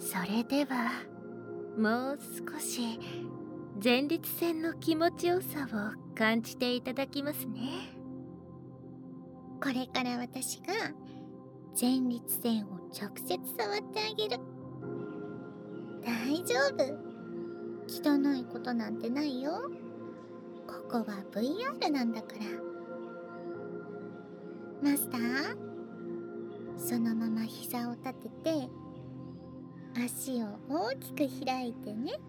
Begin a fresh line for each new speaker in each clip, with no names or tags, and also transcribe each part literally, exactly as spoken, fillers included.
それではもう少し前立腺の気持ちよさを感じていただきますね。
これから私が前立腺を直接触ってあげる。大丈夫。汚いことなんてないよ。ここは ブイアール なんだから。マスター、そのまま膝を立てて足を大きく開いてね。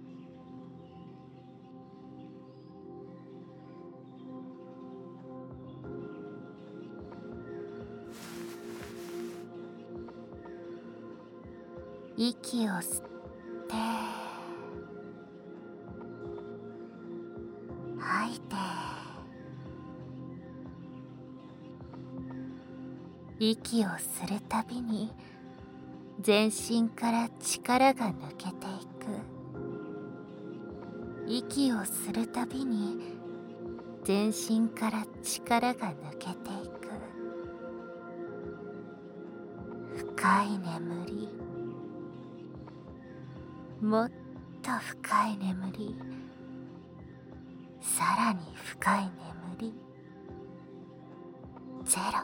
息を吸って吐いて、息をするたびに全身から力が抜けていく。息をするたびに全身から力が抜けていく。深い眠り、もっと深い眠り、さらに深い眠り。ゼロ。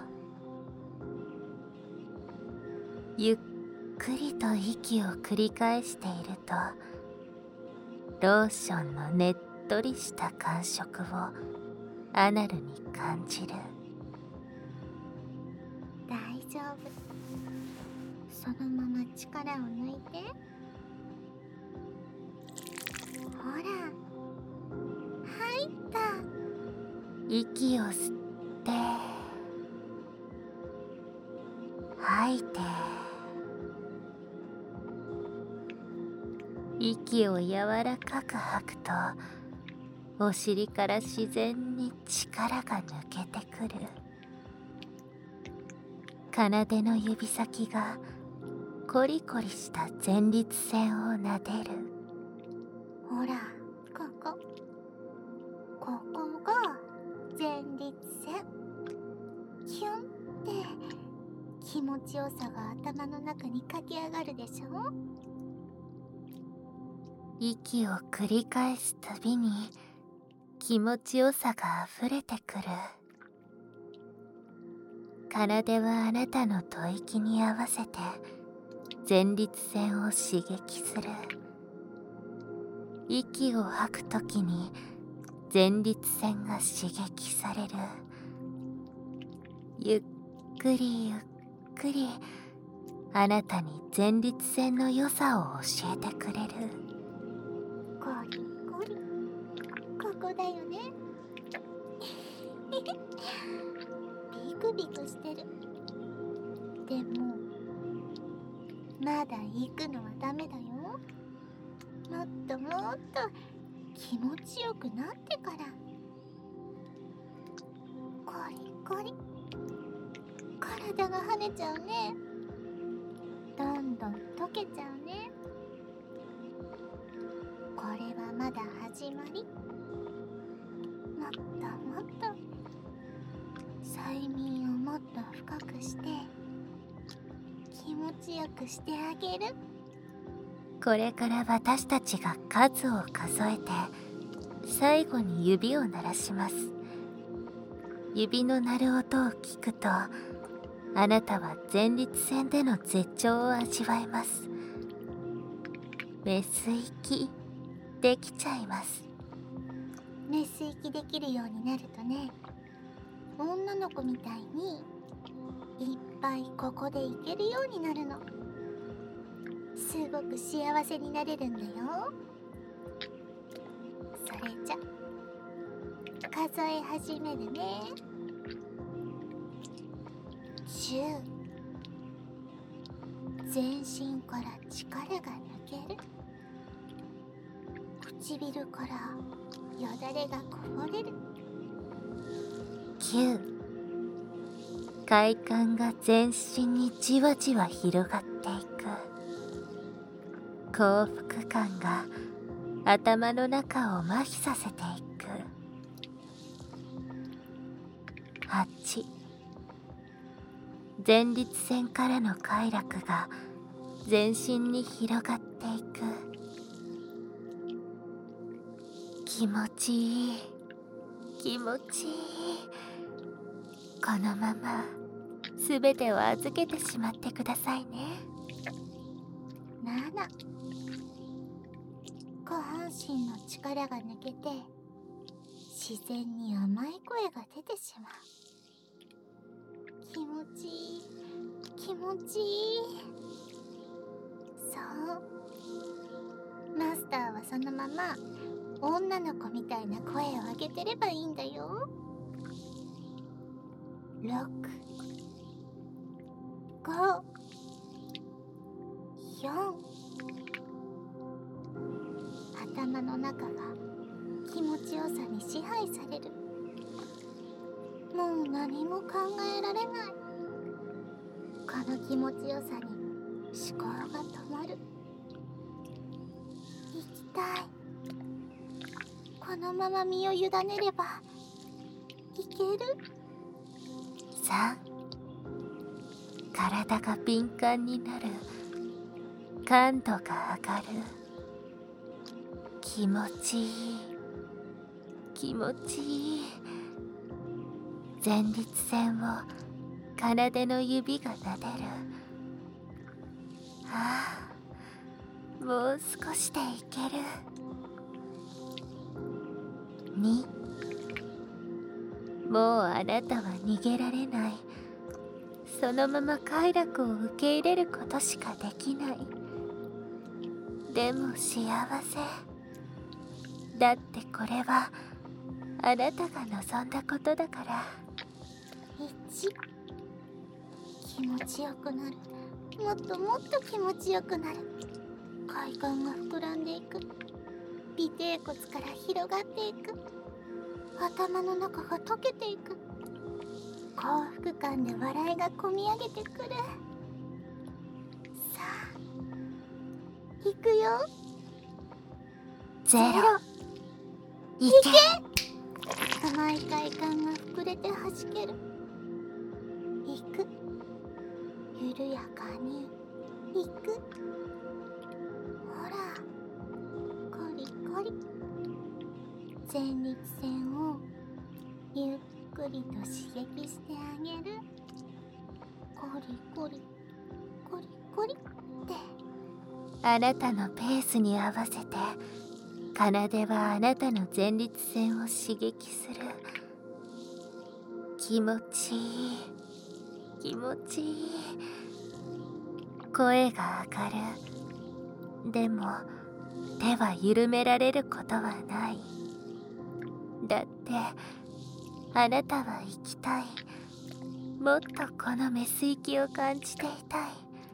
ゆっくりと息を繰り返していると、ローションのねっとりした感触をアナルに感じる。
大丈夫。そのまま力を抜いて。ほら、入った。
息を吸って吐いて、息を柔らかく吐くとお尻から自然に力が抜けてくる。奏での指先がコリコリした前立腺を撫でる。
ほら、ここ。ここが前立腺。キュンって気持ちよさが頭の中に駆け上がるでしょ。
息を繰り返すたびに気持ちよさがあふれてくる。奏ではあなたの吐息に合わせて前立腺を刺激する。息を吐くときに前立腺が刺激される。ゆっくりゆっくりあなたに前立腺の良さを教えてくれる。
コリコリ、ここだよね。ビクビクしてる。でもまだ行くのはダメだよ。もっともっと気持ちよくなってから。コリコリ、体が跳ねちゃうね。どんどん溶けちゃうね。これはまだ始まり。もっともっと催眠をもっと深くして気持ちよくしてあげる。
これから私たちが数を数えて最後に指を鳴らします。指の鳴る音を聞くとあなたは前立腺での絶頂を味わえます。メス息できちゃいます。
メス息できるようになるとね、女の子みたいにいっぱいここで行けるようになるの。すごく幸せになれるんだよ。それじゃ数え始めるね。じゅう。全身から力が抜ける。唇からよだれがこぼれる。
きゅう。快感が全身にじわじわ広がっていく。幸福感が頭の中を麻痺させていく。はち。前立腺からの快楽が全身に広がっていく。気持ちいい、気持ちいい。このまま全てを預けてしまってくださいね。
なな、下半身の力が抜けて自然に甘い声が出てしまう。気持ちいい、気持ちいい。そう、マスターはそのまま女の子みたいな声を上げてればいいんだよ。ろく、ご、よん。頭の中が気持ちよさに支配される。もう何も考えられない。この気持ちよさに思考が止まる。生きたい。このまま身を委ねればいける。
さん、体が敏感になる。感度が上がる。気持ちいい、気持ちいい。前立腺を奏の指が撫でる。ああ、もう少しでいける。に、もうあなたは逃げられない。そのまま快楽を受け入れることしかできない。でも幸せ。だってこれはあなたが望んだことだから。
いち、気持ちよくなる。もっともっと気持ちよくなる。快感が膨らんでいく。尾てい骨から広がっていく。頭の中が溶けていく。幸福感で笑いがこみ上げてくる。さあ、いくよ。
ゼロ。いけ。
甘い快感が膨れて弾ける。いく。緩やかにいく。ほら、コリコリ。前立腺をゆっくりと刺激してあげる。コリコリコリコリって。
あなたのペースに合わせて奏はあなたの前立腺を刺激する。気持ちいい、気持ちいい。声が上がる。でも手は緩められることはない。だってあなたは生きたい。もっとこのメス息を感じていたい。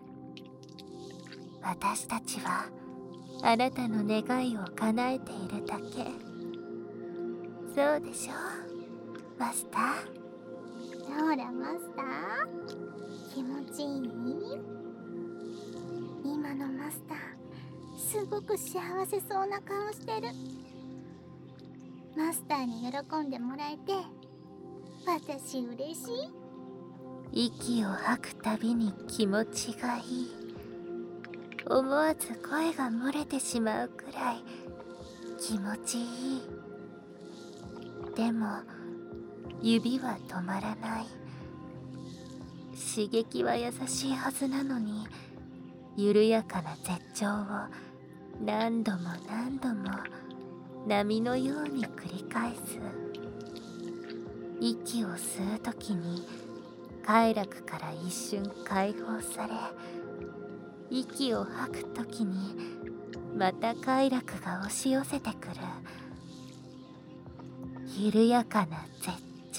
私たちはあなたの願いを叶えているだけ。そうでしょ、マスター。
ほらマスター、気持ちいい？今のマスター、すごく幸せそうな顔してる。マスターに喜んでもらえて私嬉し
い。息を吐くたびに気持ちがいい。思わず声が漏れてしまうくらい気持ちいい。でも指は止まらない。刺激は優しいはずなのに、緩やかな絶頂を何度も何度も波のように繰り返す。息を吸うときに快楽から一瞬解放され、息を吐くときにまた快楽が押し寄せてくる。緩やかな絶頂。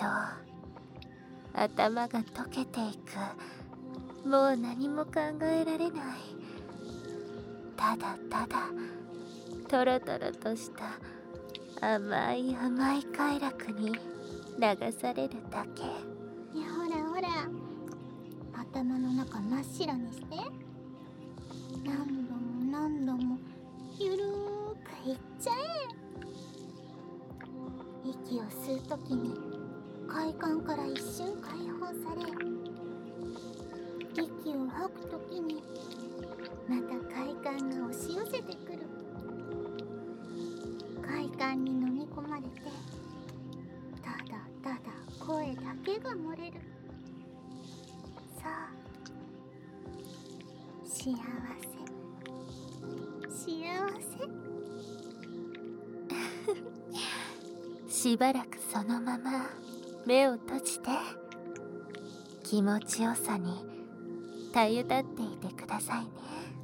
頭が溶けていく。もう何も考えられない。ただただトロトロとした甘い甘い快楽に流されるだけ。
いや、ほらほら、頭の中真っ白にして、何度も何度もゆるーくいっちゃえ。息を吸うときに快感から一瞬解放され、息を吐くときにまた快感が押し寄せてくる。快感に飲み込まれて、ただただ声だけが漏れる。さあ、幸せ幸せ。
しばらくそのまま目を閉じて、気持ちよさにたゆたっていてくださいね。